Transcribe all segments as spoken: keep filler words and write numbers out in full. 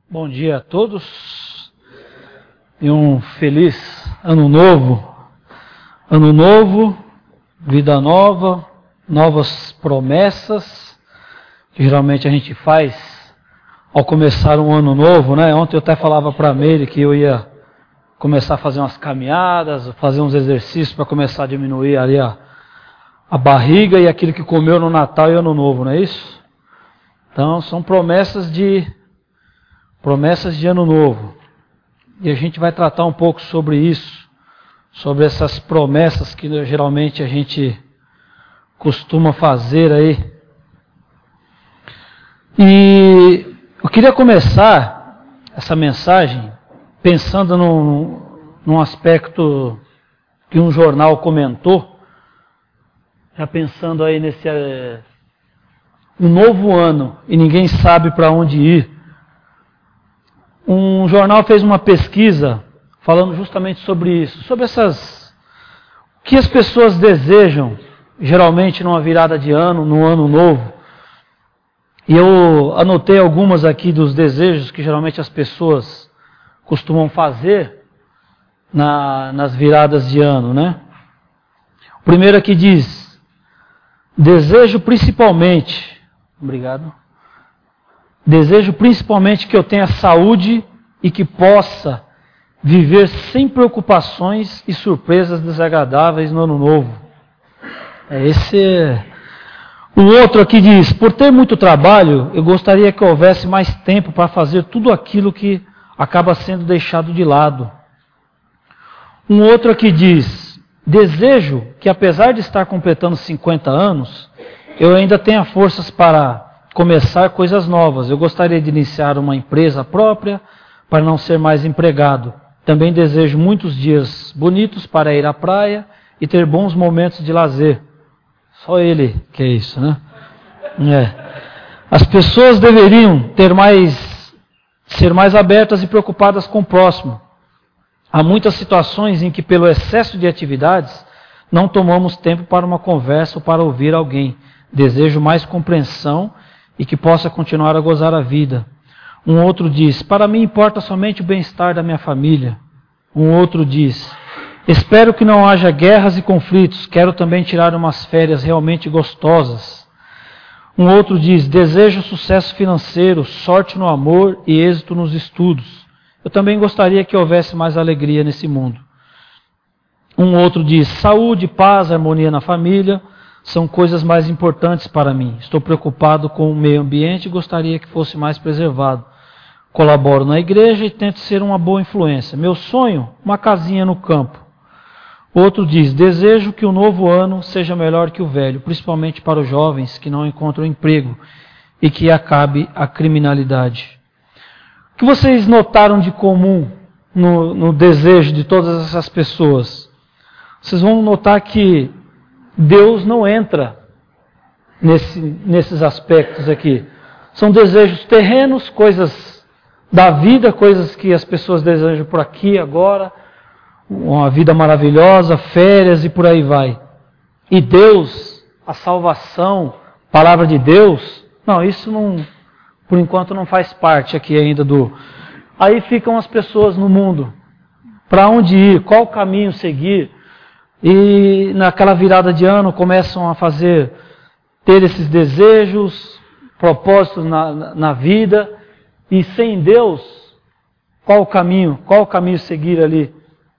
Bom dia a todos e um feliz ano novo. Ano novo, vida nova, novas promessas que geralmente a gente faz ao começar um ano novo, né? Ontem eu até falava para a Meire que eu ia começar a fazer umas caminhadas, fazer uns exercícios para começar a diminuir ali a, a barriga e aquilo que comeu no Natal e Ano Novo, não é isso? Então são promessas de promessas de Ano Novo. E a gente vai tratar um pouco sobre isso, sobre essas promessas que geralmente a gente costuma fazer aí. E eu queria começar essa mensagem pensando num, num aspecto que um jornal comentou, já pensando aí nesse é, um novo ano e ninguém sabe para onde ir. Um jornal fez uma pesquisa falando justamente sobre isso, sobre essas, o que as pessoas desejam, geralmente numa virada de ano, no ano novo. E eu anotei algumas aqui dos desejos que geralmente as pessoas costumam fazer na, nas viradas de ano, né? O primeiro aqui diz, desejo principalmente, obrigado, desejo principalmente que eu tenha saúde e que possa viver sem preocupações e surpresas desagradáveis no ano novo. É esse. O outro aqui diz, por ter muito trabalho, eu gostaria que houvesse mais tempo para fazer tudo aquilo que acaba sendo deixado de lado. Um outro aqui diz, desejo que apesar de estar completando cinquenta anos, eu ainda tenha forças para começar coisas novas. Eu gostaria de iniciar uma empresa própria para não ser mais empregado. Também desejo muitos dias bonitos para ir à praia e ter bons momentos de lazer. Só ele que é isso, né? É. As pessoas deveriam ter mais, ser mais abertas e preocupadas com o próximo. Há muitas situações em que, pelo excesso de atividades, não tomamos tempo para uma conversa ou para ouvir alguém. Desejo mais compreensão e que possa continuar a gozar a vida. Um outro diz, para mim importa somente o bem-estar da minha família. Um outro diz, espero que não haja guerras e conflitos, quero também tirar umas férias realmente gostosas. Um outro diz, desejo sucesso financeiro, sorte no amor e êxito nos estudos. Eu também gostaria que houvesse mais alegria nesse mundo. Um outro diz, saúde, paz, harmonia na família, são coisas mais importantes para mim. Estou preocupado com o meio ambiente e gostaria que fosse mais preservado. Colaboro na igreja e tento ser uma boa influência. Meu sonho, uma casinha no campo. Outro diz, desejo que o novo ano seja melhor que o velho, principalmente para os jovens que não encontram emprego e que acabe a criminalidade. O que vocês notaram de comum no, no desejo de todas essas pessoas? Vocês vão notar que Deus não entra nesse, nesses aspectos aqui. São desejos terrenos, coisas da vida, coisas que as pessoas desejam por aqui, agora, uma vida maravilhosa, férias e por aí vai. E Deus, a salvação, palavra de Deus, não, isso não, por enquanto não faz parte aqui ainda do... Aí ficam as pessoas no mundo. Para onde ir? Qual caminho seguir? E naquela virada de ano começam a fazer, ter esses desejos, propósitos na, na, na vida, e sem Deus, qual o caminho? Qual o caminho seguir ali?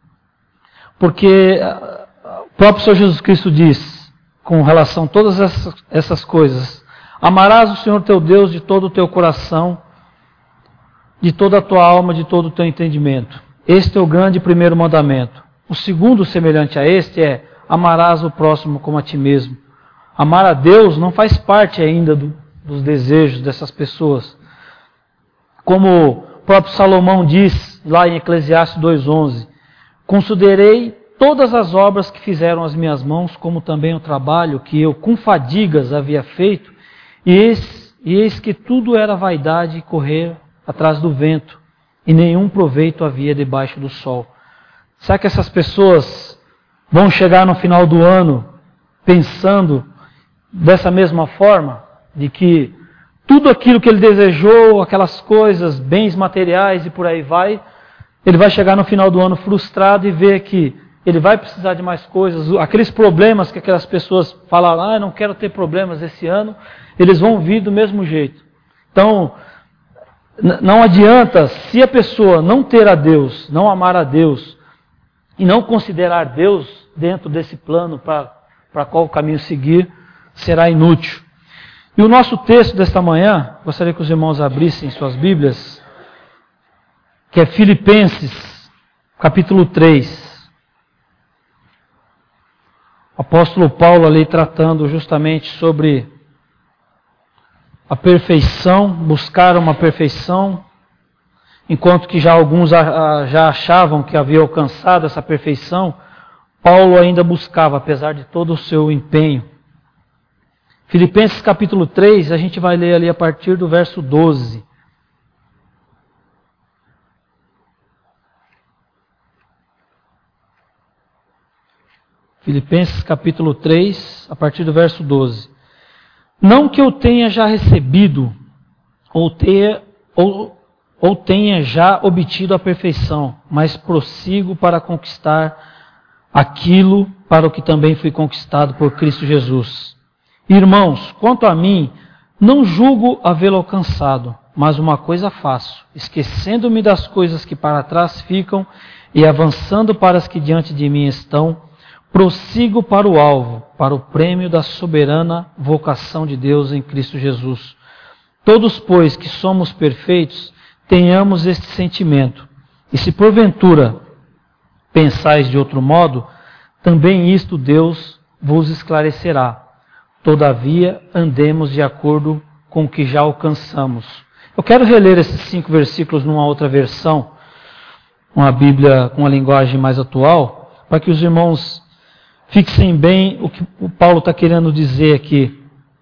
Porque o próprio Senhor Jesus Cristo diz, com relação a todas essas, essas coisas, amarás o Senhor teu Deus de todo o teu coração, de toda a tua alma, de todo o teu entendimento. Este é o grande primeiro mandamento. O segundo, semelhante a este, é amarás o próximo como a ti mesmo. Amar a Deus não faz parte ainda do, dos desejos dessas pessoas. Como o próprio Salomão diz lá em Eclesiastes dois, onze, considerei todas as obras que fizeram as minhas mãos, como também o trabalho que eu com fadigas havia feito, e eis, e eis que tudo era vaidade e correr atrás do vento, e nenhum proveito havia debaixo do sol. Será que essas pessoas vão chegar no final do ano pensando dessa mesma forma? De que tudo aquilo que ele desejou, aquelas coisas, bens materiais e por aí vai, ele vai chegar no final do ano frustrado e ver que ele vai precisar de mais coisas, aqueles problemas que aquelas pessoas falaram, ah, eu não quero ter problemas esse ano, eles vão vir do mesmo jeito. Então, não adianta, se a pessoa não ter a Deus, não amar a Deus, e não considerar Deus dentro desse plano para qual caminho seguir, será inútil. E o nosso texto desta manhã, gostaria que os irmãos abrissem suas Bíblias, que é Filipenses, capítulo três. O apóstolo Paulo ali tratando justamente sobre a perfeição, buscar uma perfeição, enquanto que já alguns já achavam que havia alcançado essa perfeição, Paulo ainda buscava, apesar de todo o seu empenho. Filipenses capítulo três, a gente vai ler ali a partir do verso doze. Filipenses capítulo três, a partir do verso doze. Não que eu tenha já recebido, ou tenha, ou, ou tenha já obtido a perfeição, mas prossigo para conquistar aquilo para o que também fui conquistado por Cristo Jesus. Irmãos, quanto a mim, não julgo havê-lo alcançado, mas uma coisa faço, esquecendo-me das coisas que para trás ficam e avançando para as que diante de mim estão, prossigo para o alvo, para o prêmio da soberana vocação de Deus em Cristo Jesus. Todos, pois, que somos perfeitos, tenhamos este sentimento. E se porventura pensais de outro modo, também isto Deus vos esclarecerá. Todavia, andemos de acordo com o que já alcançamos. Eu quero reler esses cinco versículos numa outra versão, uma Bíblia com uma linguagem mais atual, para que os irmãos fixem bem o que o Paulo está querendo dizer aqui.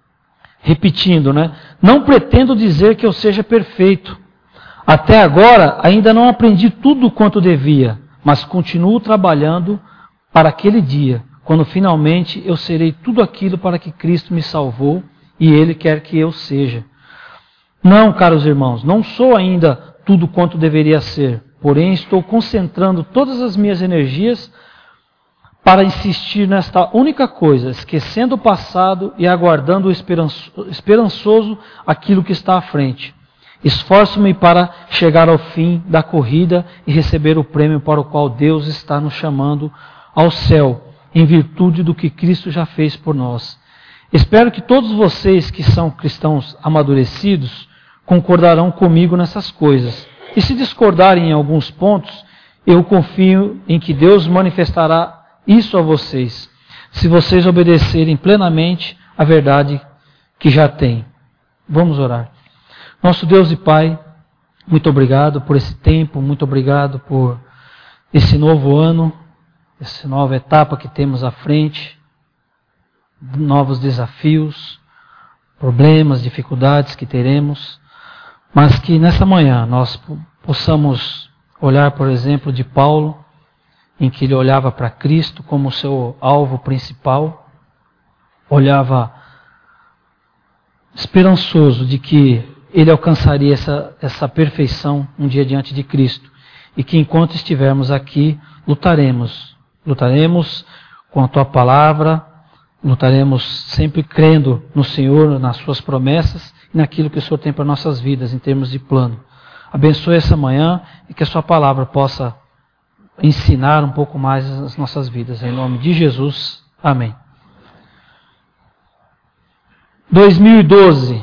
Repetindo, né? Não pretendo dizer que eu seja perfeito. Até agora ainda não aprendi tudo quanto devia, mas continuo trabalhando para aquele dia, quando finalmente eu serei tudo aquilo para que Cristo me salvou e Ele quer que eu seja. Não, caros irmãos, não sou ainda tudo quanto deveria ser, porém estou concentrando todas as minhas energias para insistir nesta única coisa, esquecendo o passado e aguardando o esperanço, esperançoso aquilo que está à frente. Esforço-me para chegar ao fim da corrida e receber o prêmio para o qual Deus está nos chamando ao céu, em virtude do que Cristo já fez por nós. Espero que todos vocês que são cristãos amadurecidos concordarão comigo nessas coisas. E se discordarem em alguns pontos, eu confio em que Deus manifestará isso a vocês, se vocês obedecerem plenamente a verdade que já têm. Vamos orar. Nosso Deus e Pai, muito obrigado por esse tempo, muito obrigado por esse novo ano, essa nova etapa que temos à frente, novos desafios, problemas, dificuldades que teremos, mas que nessa manhã nós possamos olhar, por exemplo, de Paulo, em que ele olhava para Cristo como seu alvo principal, olhava esperançoso de que ele alcançaria essa, essa perfeição um dia diante de Cristo, e que enquanto estivermos aqui, lutaremos, lutaremos com a Tua Palavra, lutaremos sempre crendo no Senhor, nas Suas promessas, e naquilo que o Senhor tem para nossas vidas, em termos de plano. Abençoe essa manhã, e que a Sua Palavra possa ensinar um pouco mais as nossas vidas. Em nome de Jesus. Amém. dois mil e doze.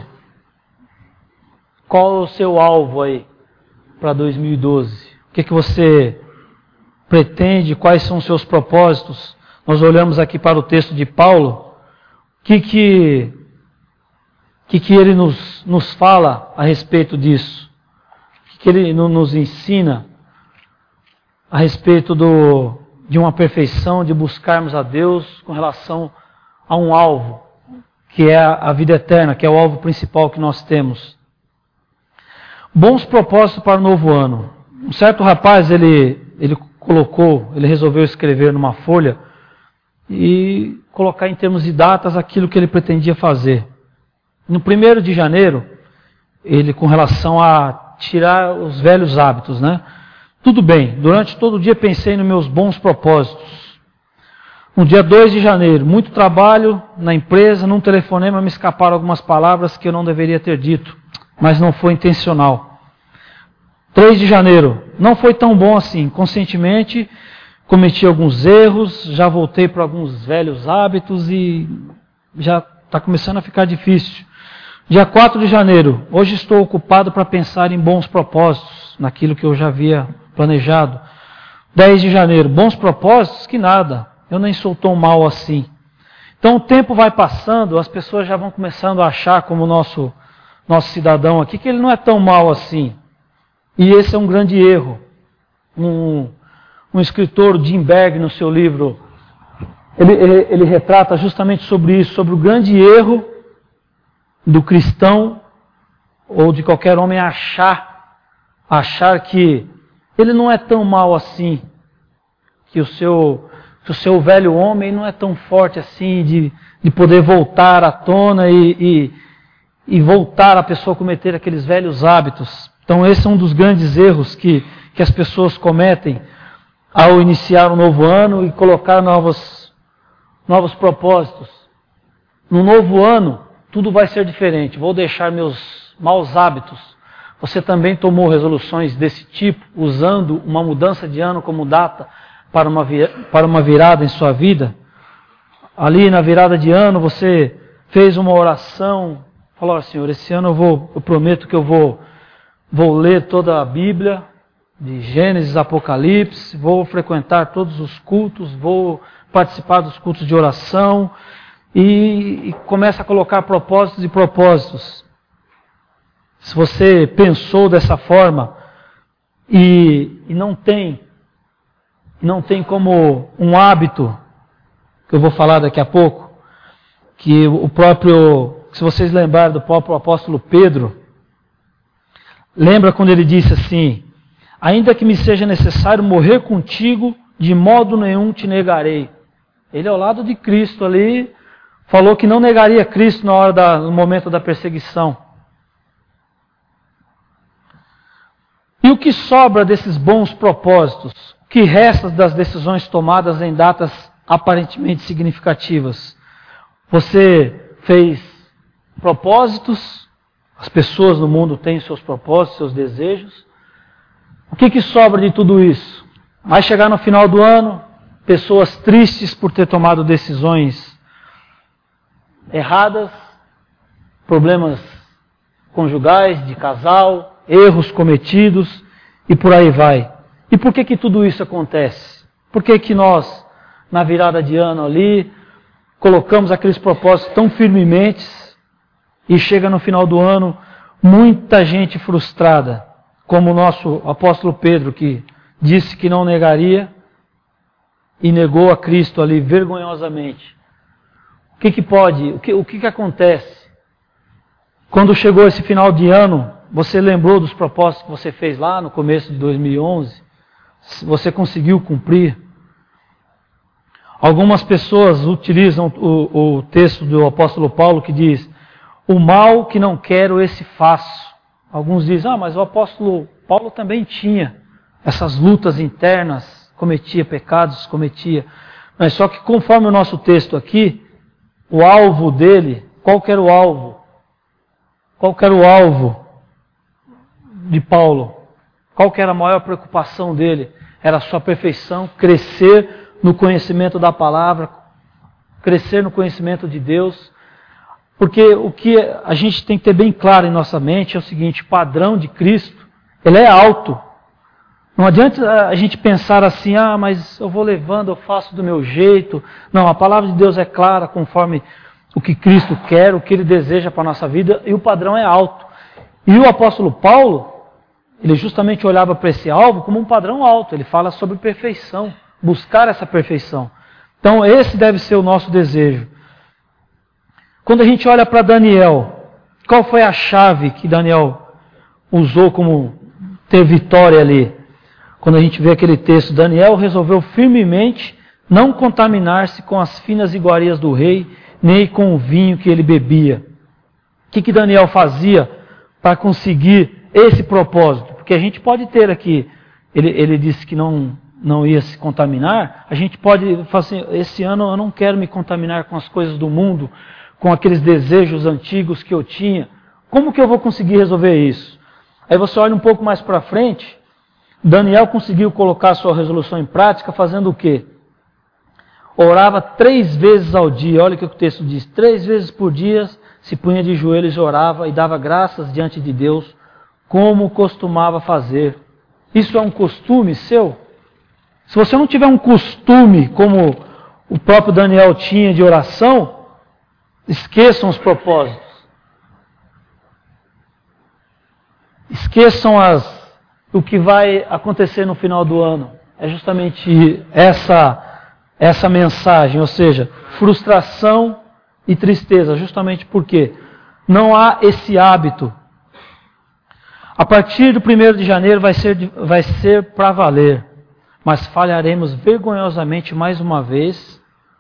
Qual é o seu alvo aí para dois mil e doze? O que, que você pretende? Quais são os seus propósitos? Nós olhamos aqui para o texto de Paulo. O que, que, que, que ele nos, nos fala a respeito disso? O que, que ele nos ensina a respeito do, de uma perfeição, de buscarmos a Deus com relação a um alvo, que é a vida eterna, que é o alvo principal que nós temos. Bons propósitos para o novo ano. Um certo rapaz, ele, ele colocou, ele resolveu escrever numa folha e colocar em termos de datas aquilo que ele pretendia fazer. No primeiro de janeiro, ele com relação a tirar os velhos hábitos, né? Tudo bem, durante todo o dia pensei nos meus bons propósitos. No dia dois de janeiro, muito trabalho na empresa, num telefonema me escaparam algumas palavras que eu não deveria ter dito, mas não foi intencional. três de janeiro, não foi tão bom assim, conscientemente cometi alguns erros, já voltei para alguns velhos hábitos e já está começando a ficar difícil. Dia quatro de janeiro, hoje estou ocupado para pensar em bons propósitos, naquilo que eu já havia planejado. dez de janeiro, bons propósitos? Que nada, eu nem sou tão mal assim. Então o tempo vai passando, as pessoas já vão começando a achar, como o nosso, nosso cidadão aqui, que ele não é tão mal assim. E esse é um grande erro. Um, um escritor, Jim Berg, no seu livro, ele, ele, ele retrata justamente sobre isso, sobre o grande erro do cristão ou de qualquer homem achar, achar que ele não é tão mal assim, que o seu, que o seu velho homem não é tão forte assim de, de poder voltar à tona e, e, e voltar a pessoa a cometer aqueles velhos hábitos. Então esse é um dos grandes erros que, que as pessoas cometem ao iniciar um novo ano e colocar novos, novos propósitos. No novo ano, tudo vai ser diferente. Vou deixar meus maus hábitos. Você também tomou resoluções desse tipo, usando uma mudança de ano como data para uma, para uma virada em sua vida? Ali na virada de ano, você fez uma oração, falou: Senhor, esse ano eu vou, eu prometo que eu vou, vou ler toda a Bíblia, de Gênesis, Apocalipse, vou frequentar todos os cultos, vou participar dos cultos de oração, e, e começa a colocar propósitos e propósitos. Se você pensou dessa forma e, e não tem, não tem como um hábito, que eu vou falar daqui a pouco, que o próprio, se vocês lembrarem do próprio apóstolo Pedro, lembra quando ele disse assim: ainda que me seja necessário morrer contigo, de modo nenhum te negarei. Ele ao lado de Cristo ali, falou que não negaria Cristo na hora da, no momento da perseguição. E o que sobra desses bons propósitos? O que resta das decisões tomadas em datas aparentemente significativas? Você fez propósitos, as pessoas no mundo têm seus propósitos, seus desejos. O que, que sobra de tudo isso? Vai chegar no final do ano, pessoas tristes por ter tomado decisões erradas, problemas conjugais, de casal, erros cometidos e por aí vai. E por que que tudo isso acontece? Por que que nós, na virada de ano ali, colocamos aqueles propósitos tão firmemente e chega no final do ano muita gente frustrada, como o nosso apóstolo Pedro, que disse que não negaria e negou a Cristo ali vergonhosamente. O que que pode, o que, o que que acontece? Quando chegou esse final de ano, você lembrou dos propósitos que você fez lá no começo de dois mil e onze? Você conseguiu cumprir? Algumas pessoas utilizam o, o texto do apóstolo Paulo que diz: o mal que não quero, esse faço. Alguns dizem: ah, mas o apóstolo Paulo também tinha essas lutas internas, cometia pecados, cometia. Mas só que conforme o nosso texto aqui, o alvo dele, qual que era o alvo? Qual que era o alvo de Paulo? Qual que era a maior preocupação dele? Era a sua perfeição, crescer no conhecimento da palavra, crescer no conhecimento de Deus. Porque o que a gente tem que ter bem claro em nossa mente é o seguinte: o padrão de Cristo, ele é alto. Não adianta a gente pensar assim: ah, mas eu vou levando, eu faço do meu jeito. Não, a palavra de Deus é clara conforme o que Cristo quer, o que Ele deseja para a nossa vida, e o padrão é alto. E o apóstolo Paulo, ele justamente olhava para esse alvo como um padrão alto. Ele fala sobre perfeição, buscar essa perfeição. Então esse deve ser o nosso desejo. Quando a gente olha para Daniel, qual foi a chave que Daniel usou como ter vitória ali? Quando a gente vê aquele texto, Daniel resolveu firmemente não contaminar-se com as finas iguarias do rei, nem com o vinho que ele bebia. O que, que Daniel fazia para conseguir esse propósito? Porque a gente pode ter aqui, ele, ele disse que não, não ia se contaminar, a gente pode falar assim, esse ano eu não quero me contaminar com as coisas do mundo, com aqueles desejos antigos que eu tinha. Como que eu vou conseguir resolver isso? Aí você olha um pouco mais para frente, Daniel conseguiu colocar a sua resolução em prática fazendo o quê? Orava três vezes ao dia, olha o que o texto diz, três vezes por dia se punha de joelhos e orava e dava graças diante de Deus, como costumava fazer. Isso é um costume seu? Se você não tiver um costume como o próprio Daniel tinha de oração, esqueçam os propósitos. Esqueçam as, o que vai acontecer no final do ano. É justamente essa, essa mensagem, ou seja, frustração e tristeza, justamente porque não há esse hábito. A partir do primeiro de janeiro vai ser, vai ser para valer, mas falharemos vergonhosamente mais uma vez,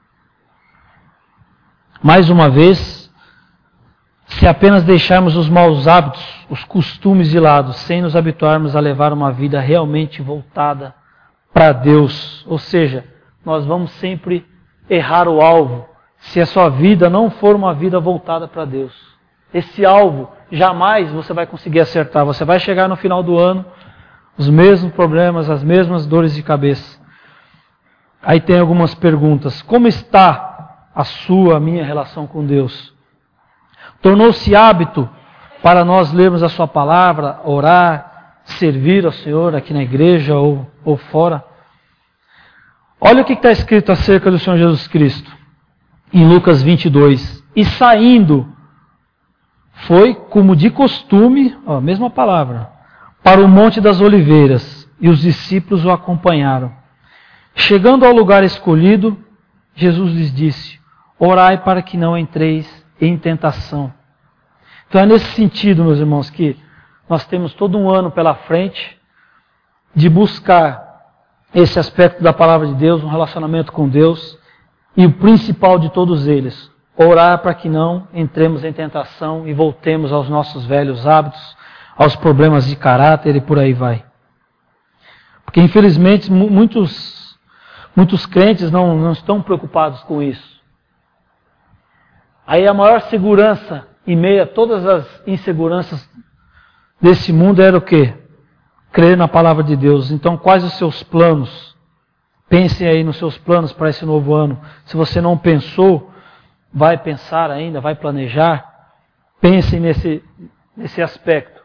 mais uma vez, se apenas deixarmos os maus hábitos, os costumes de lado, sem nos habituarmos a levar uma vida realmente voltada para Deus. Ou seja, nós vamos sempre errar o alvo, se a sua vida não for uma vida voltada para Deus. Esse alvo, jamais você vai conseguir acertar. Você vai chegar no final do ano, os mesmos problemas, as mesmas dores de cabeça. Aí tem algumas perguntas. Como está a sua, a minha relação com Deus? Tornou-se hábito para nós lermos a sua palavra, orar, servir ao Senhor aqui na igreja ou, ou fora? Olha o que está escrito acerca do Senhor Jesus Cristo, em Lucas vinte e dois. E saindo, foi como de costume, ó, mesma palavra, para o Monte das Oliveiras, e os discípulos o acompanharam. Chegando ao lugar escolhido, Jesus lhes disse, orai para que não entreis em tentação. Então é nesse sentido, meus irmãos, que nós temos todo um ano pela frente de buscar esse aspecto da palavra de Deus, um relacionamento com Deus, e o principal de todos eles, orar para que não entremos em tentação e voltemos aos nossos velhos hábitos, aos problemas de caráter e por aí vai. Porque infelizmente muitos, muitos crentes não, não estão preocupados com isso. Aí a maior segurança em meio a todas as inseguranças desse mundo era o quê? Crer na palavra de Deus. Então quais os seus planos? Pensem aí nos seus planos para esse novo ano. Se você não pensou, vai pensar ainda, vai planejar. Pensem nesse, nesse aspecto.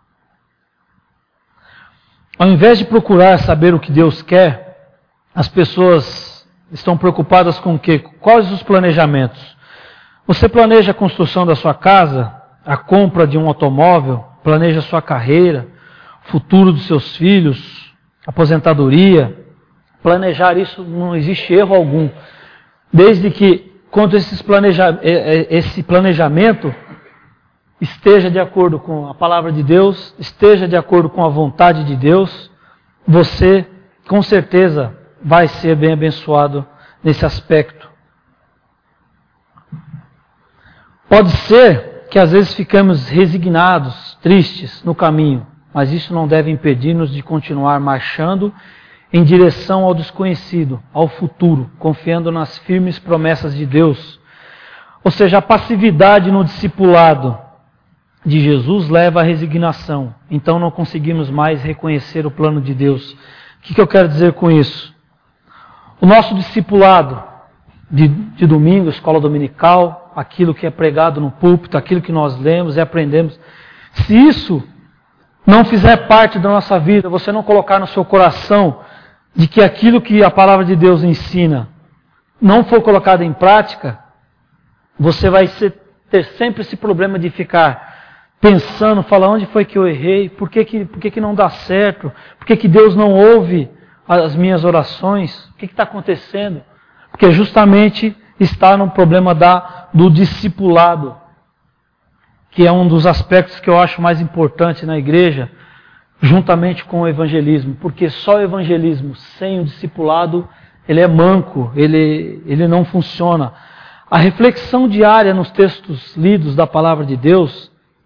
Ao invés de procurar saber o que Deus quer, as pessoas estão preocupadas com o quê? Quais os planejamentos? Você planeja a construção da sua casa, a compra de um automóvel, planeja a sua carreira, o futuro dos seus filhos, aposentadoria. Planejar isso não existe erro algum. Desde que, quando esses planeja, esse planejamento esteja de acordo com a palavra de Deus, esteja de acordo com a vontade de Deus, você com certeza vai ser bem abençoado nesse aspecto. Pode ser que às vezes ficamos resignados, tristes no caminho, mas isso não deve impedir-nos de continuar marchando em direção ao desconhecido, ao futuro, confiando nas firmes promessas de Deus. Ou seja, a passividade no discipulado de Jesus leva à resignação. Então não conseguimos mais reconhecer o plano de Deus. O que, que eu quero dizer com isso? O nosso discipulado de, de domingo, escola dominical, aquilo que é pregado no púlpito, aquilo que nós lemos e aprendemos, se isso não fizer parte da nossa vida, você não colocar no seu coração de que aquilo que a palavra de Deus ensina não for colocado em prática, você vai ser, ter sempre esse problema de ficar pensando, falar onde foi que eu errei, por que, que, por que, que não dá certo, por que, que Deus não ouve as minhas orações, o que está acontecendo? Porque justamente está no problema da, do discipulado, que é um dos aspectos que eu acho mais importante na igreja, juntamente com o evangelismo, porque só o evangelismo sem o discipulado, ele é manco, ele, ele não funciona. A reflexão diária nos textos lidos da palavra de Deus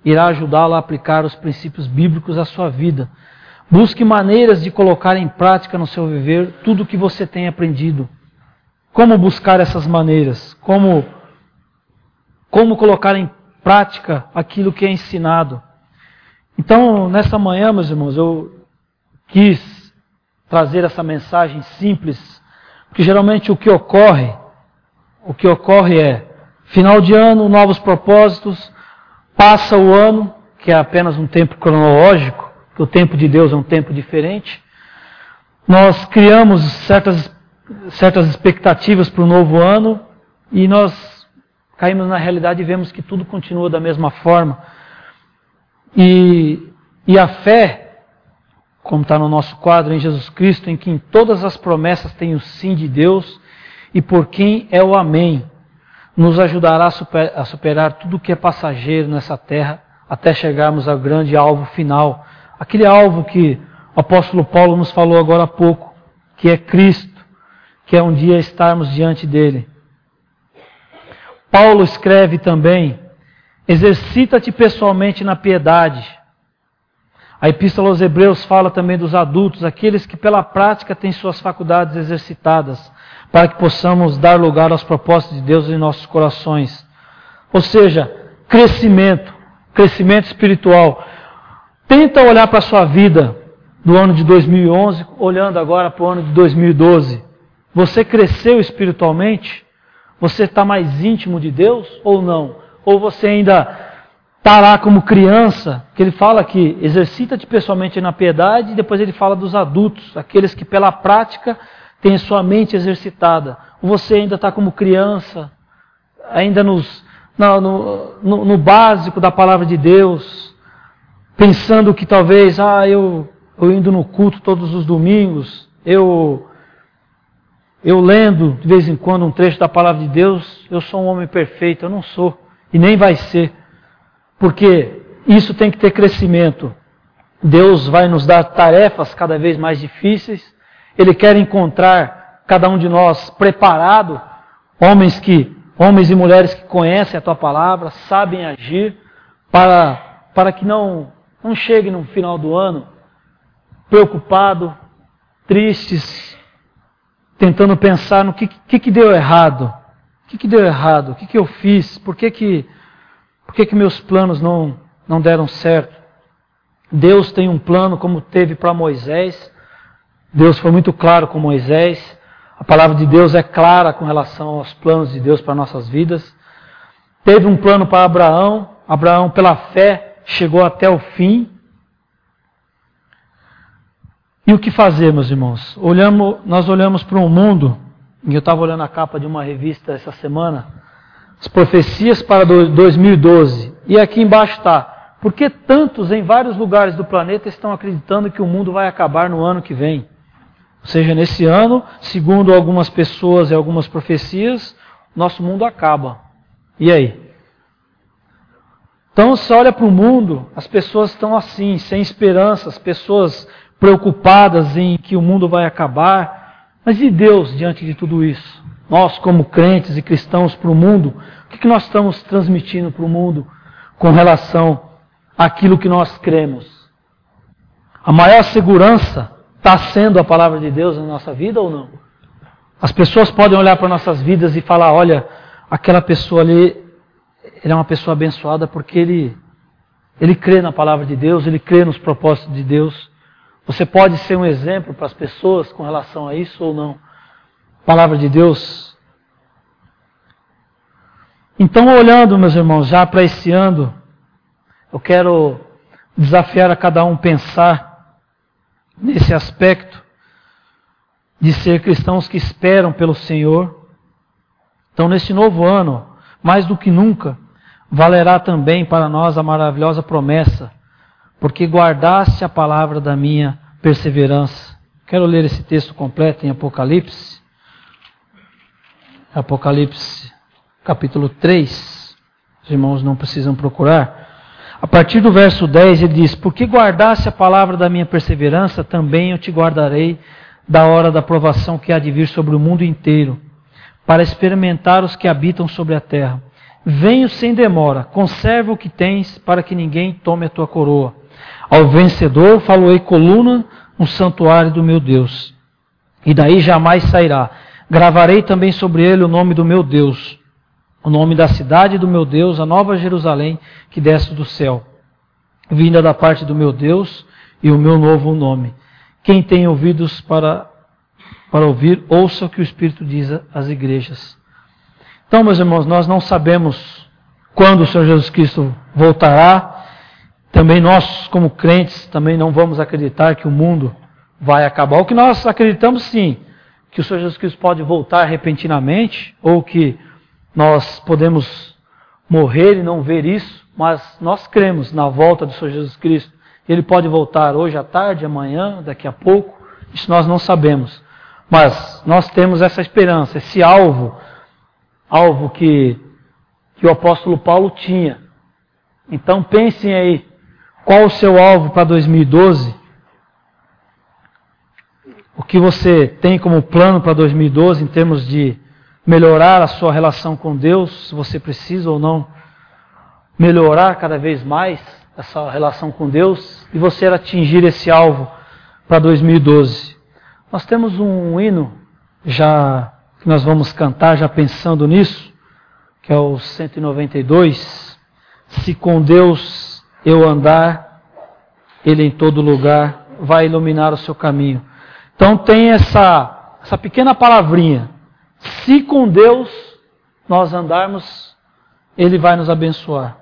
irá ajudá-lo a aplicar os princípios bíblicos à sua vida. Busque maneiras de colocar em prática no seu viver tudo o que você tem aprendido. Como buscar essas maneiras? Como, como colocar em prática aquilo que é ensinado? Então, nessa manhã, meus irmãos, eu quis trazer essa mensagem simples, porque geralmente o que ocorre, o que ocorre é, final de ano, novos propósitos, passa o ano, que é apenas um tempo cronológico, que o tempo de Deus é um tempo diferente, nós criamos certas, certas expectativas para o novo ano, e nós caímos na realidade e vemos que tudo continua da mesma forma. E, e a fé, como está no nosso quadro, em Jesus Cristo, em que em todas as promessas tem o sim de Deus e por quem é o amém, nos ajudará a, super, a superar tudo que é passageiro nessa terra até chegarmos ao grande alvo final. Aquele alvo que o apóstolo Paulo nos falou agora há pouco, que é Cristo, que é um dia estarmos diante dele. Paulo escreve também: exercita-te pessoalmente na piedade. A Epístola aos Hebreus fala também dos adultos, aqueles que pela prática têm suas faculdades exercitadas, para que possamos dar lugar aos propósitos de Deus em nossos corações. Ou seja, crescimento, crescimento espiritual. Tenta olhar para a sua vida do ano de dois mil e onze, olhando agora para o ano de dois mil e doze. Você cresceu espiritualmente? Você está mais íntimo de Deus ou não? Ou você ainda está lá como criança, que ele fala que exercita-te pessoalmente na piedade, e depois ele fala dos adultos, aqueles que pela prática têm sua mente exercitada. Ou você ainda está como criança, ainda nos, no, no, no, no básico da palavra de Deus, pensando que talvez, ah, eu, eu indo no culto todos os domingos, eu... Eu lendo de vez em quando um trecho da palavra de Deus, eu sou um homem perfeito. Eu não sou, e nem vai ser, porque isso tem que ter crescimento. Deus vai nos dar tarefas cada vez mais difíceis, Ele quer encontrar cada um de nós preparado, homens, que, homens e mulheres que conhecem a Tua palavra, sabem agir, para, para que não, não chegue no final do ano preocupado, tristes, tentando pensar no que, que, que deu errado. O que, que deu errado? O que, que eu fiz? Por que, que, por que, que meus planos não, não deram certo? Deus tem um plano como teve para Moisés. Deus foi muito claro com Moisés. A palavra de Deus é clara com relação aos planos de Deus para nossas vidas. Teve um plano para Abraão. Abraão, pela fé, chegou até o fim. E o que fazer, meus irmãos? Olhamos, nós olhamos para um mundo, e eu estava olhando a capa de uma revista essa semana, as profecias para dois mil e doze, e aqui embaixo está: por que tantos em vários lugares do planeta estão acreditando que o mundo vai acabar no ano que vem? Ou seja, nesse ano, segundo algumas pessoas e algumas profecias, nosso mundo acaba. E aí? Então, se olha para o mundo, as pessoas estão assim, sem esperança, as pessoas preocupadas em que o mundo vai acabar. Mas e Deus diante de tudo isso? Nós, como crentes e cristãos para o mundo, o que nós estamos transmitindo para o mundo com relação àquilo que nós cremos? A maior segurança está sendo a palavra de Deus na nossa vida ou não? As pessoas podem olhar para nossas vidas e falar: olha, aquela pessoa ali, ele é uma pessoa abençoada porque ele, ele crê na palavra de Deus, ele crê nos propósitos de Deus. Você pode ser um exemplo para as pessoas com relação a isso ou não? Palavra de Deus. Então, olhando, meus irmãos, já para esse ano, eu quero desafiar a cada um pensar nesse aspecto de ser cristãos que esperam pelo Senhor. Então, nesse novo ano, mais do que nunca, valerá também para nós a maravilhosa promessa: porque guardaste a palavra da minha perseverança. Quero ler esse texto completo em Apocalipse. Apocalipse, capítulo três. Os irmãos não precisam procurar. A partir do verso dez, ele diz: porque guardaste a palavra da minha perseverança, também eu te guardarei da hora da provação que há de vir sobre o mundo inteiro, para experimentar os que habitam sobre a terra. venho sem demora, conserva o que tens, para que ninguém tome a tua coroa. Ao vencedor faloei coluna no santuário do meu Deus, e daí jamais sairá. Gravarei também sobre ele o nome do meu Deus, o nome da cidade do meu Deus, a nova Jerusalém que desce do céu, vinda da parte do meu Deus, e o meu novo nome. Quem tem ouvidos para, para ouvir, ouça o que o Espírito diz às igrejas. Então, meus irmãos, nós não sabemos quando o Senhor Jesus Cristo voltará. Também nós, como crentes, também não vamos acreditar que o mundo vai acabar. O que nós acreditamos, sim, que o Senhor Jesus Cristo pode voltar repentinamente, ou que nós podemos morrer e não ver isso, mas nós cremos na volta do Senhor Jesus Cristo. Ele pode voltar hoje à tarde, amanhã, daqui a pouco, isso nós não sabemos. Mas nós temos essa esperança, esse alvo, alvo que, que o apóstolo Paulo tinha. Então pensem aí, qual o seu alvo para dois mil e doze? O que você tem como plano para dois mil e doze em termos de melhorar a sua relação com Deus, se você precisa ou não melhorar cada vez mais essa relação com Deus, e você atingir esse alvo para dois mil e doze. Nós temos um hino já que nós vamos cantar já pensando nisso, que é o cento e noventa e dois. Se com Deus eu andar, Ele em todo lugar vai iluminar o seu caminho. Então tem essa, essa pequena palavrinha. Se com Deus nós andarmos, Ele vai nos abençoar.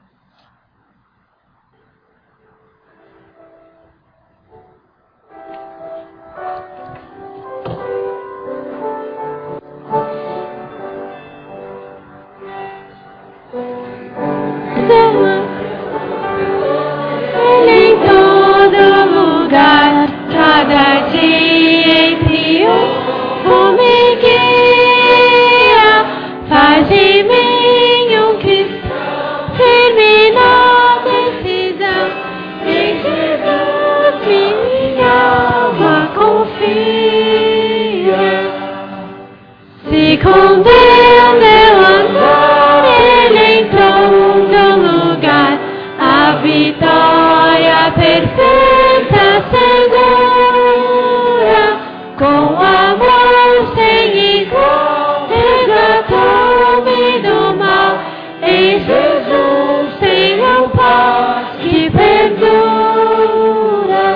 Cada dia entre um formigueira, faz de mim um cristão firme na decisão. Em Jesus minha alma confia. Se com Deus eu andar, Ele em todo lugar, a vitória perfeita segura, com amor sem igual, resgatou-me do mal. Em Jesus tenho paz que perdura.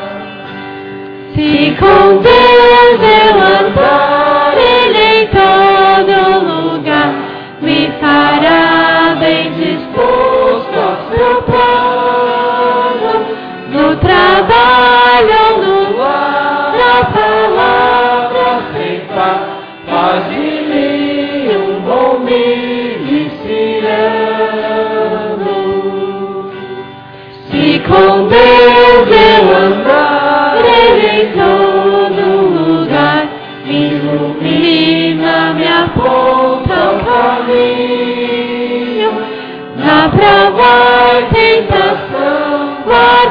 Se com Deus eu andar, Ele em todo lugar me fará bem disposto ao seu plano. No trabalho, no lar, na palavra sem par, faz de mim um bom miliciano. Se com Deus eu andar, Ele em todo lugar me ilumina, me aponta o caminho. Na prova e tentação, vai